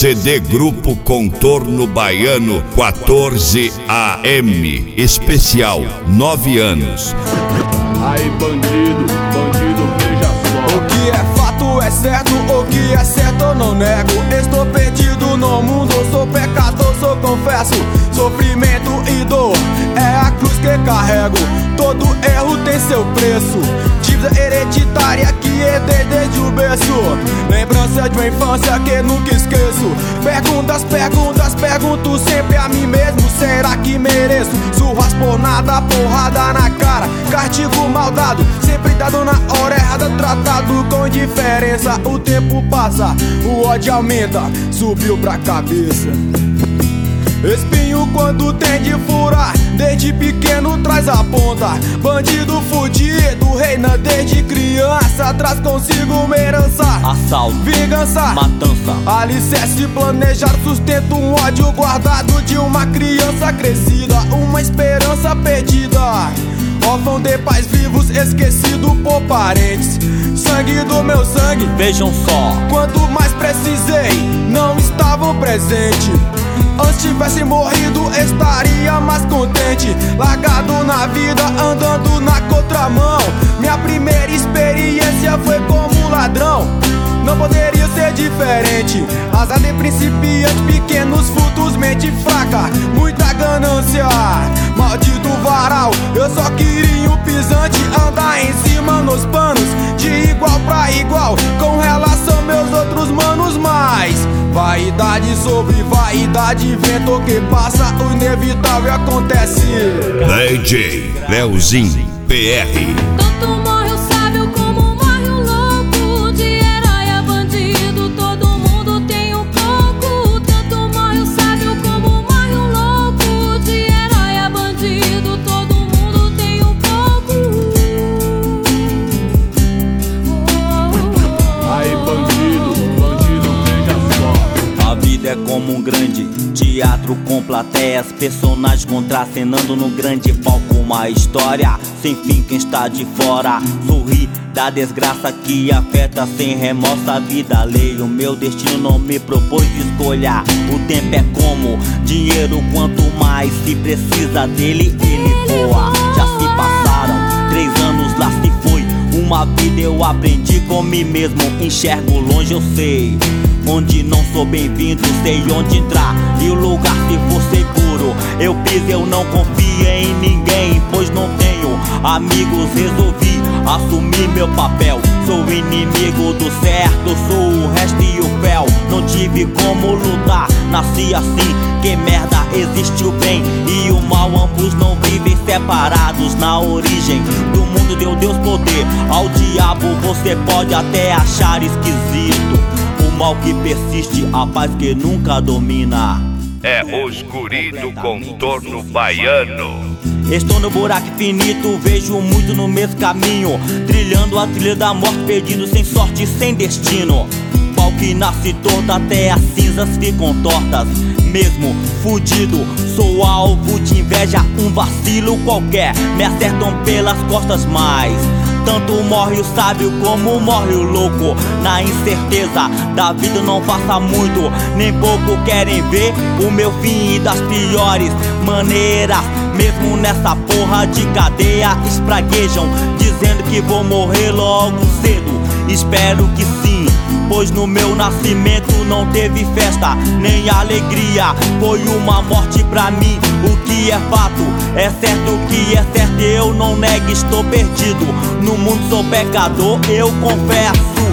CD Grupo Contorno Baiano 14 AM, especial 9 anos. Aí bandido, veja só. O que é fato é certo, o que é certo eu não nego. Estou perdido no mundo, sou pecador, sou confesso. Sofrimento e dor é a cruz que carrego. Todo erro tem seu preço. Dívida hereditária que herdei desde o berço. Lembrança de uma infância que nunca esqueço. Pergunto sempre a mim mesmo. Será que mereço? Surras por nada, porrada na cara, castigo maldado, sempre dado na hora errada, tratado com indiferença. O tempo passa, o ódio aumenta, subiu pra cabeça. Espinho quando tem de furar, desde pequeno traz a ponta. Bandido fudido, reina desde criança, traz consigo uma herança. Assalto, vingança, matança, alicerce planejado, sustenta um ódio guardado de uma criança crescida, uma esperança perdida. Órfão de pais vivos, esquecido por parentes. Sangue do meu sangue, vejam só. Quanto mais precisei, não estavam presentes. Antes tivesse morrido, estaria mais contente. Largado na vida, andando na contramão. Minha primeira experiência foi como ladrão. Não poderia ser diferente. Azar de principiante, pequenos frutos, mente fraca, muita ganância. Maldito varal, eu só queria um pisante, andar em cima nos panos, de igual pra igual, com relação meus outros manos. Mas vaidade sobre vaidade, vento que passa, o inevitável acontece. DJ Leozinho PR. Tanto morre o sábio como morre o louco, de herói a bandido, todo mundo tem um pouco. Tanto morre o sábio como morre o louco, de herói a bandido, todo mundo tem um pouco. Aí bandido, veja só. A vida é como um grande teatro com plateias, personagens contracenando no grande palco. Uma história sem fim, quem está de fora sorri da desgraça que afeta sem remorso a vida alheia. O meu destino não me propôs escolha. O tempo é como dinheiro, quanto mais se precisa dele, ele voa. Já se passaram 3 anos, lá se foi uma vida, eu aprendi com mim mesmo. Enxergo longe, eu sei onde não sou bem-vindo, sei onde entrar e o lugar se for seguro. Eu piso, eu não confio em ninguém, pois não tenho amigos. Resolvi assumir meu papel, sou inimigo do certo, sou o resto e o fel. Não tive como lutar, nasci assim, que merda, existe o bem e o mal, ambos não vivem separados. Na origem do mundo deu Deus poder, ao diabo você pode até achar esquisito. O mal que persiste, a paz que nunca domina. É os guri do Contorno Baiano. Estou no buraco infinito, vejo muito no mesmo caminho, trilhando a trilha da morte, perdido sem sorte, sem destino. Pau que nasce torto, até as cinzas ficam tortas. Mesmo fudido, sou alvo de inveja, um vacilo qualquer me acertam pelas costas, mas tanto morre o sábio como morre o louco. Na incerteza da vida não passa muito nem pouco, querem ver o meu fim e das piores maneiras. Mesmo nessa porra de cadeia espraguejam, dizendo que vou morrer logo cedo. Espero que sim, pois no meu nascimento não teve festa nem alegria, foi uma morte pra mim. O que é fato é certo, o que é certo eu não nego, estou perdido no mundo, sou pecador, eu confesso.